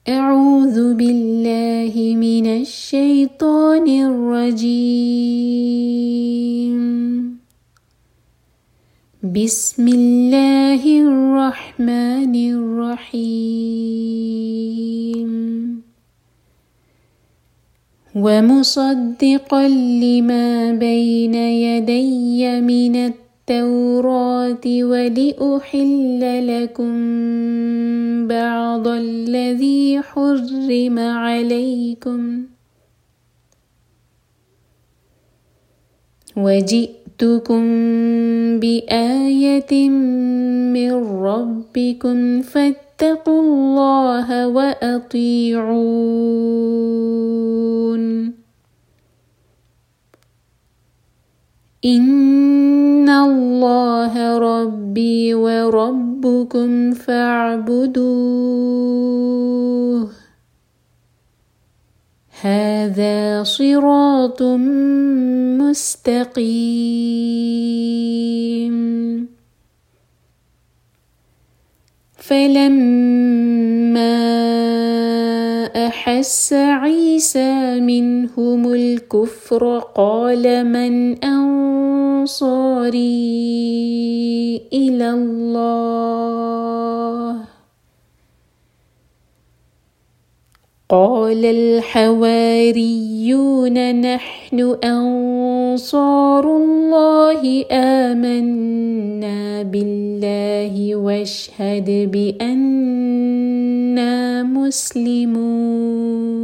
أعوذ بالله من الشيطان الرجيم. بسم الله الرحمن الرحيم. ومصدقا لما بين يدي من التوراة ولأحل لكم بعض الذي حرم عليكم وجئتكم بآية من ربكم فاتقوا الله وأطيعون. إن الله ربي وربكم فاعبدوه هذا صراط مستقيم. فلما أحس عيسى منهم الكفر قال من أنصاري إلى الله قال الحواريون نحن أنصار الله آمنا بالله واشهد بأننا مسلمون.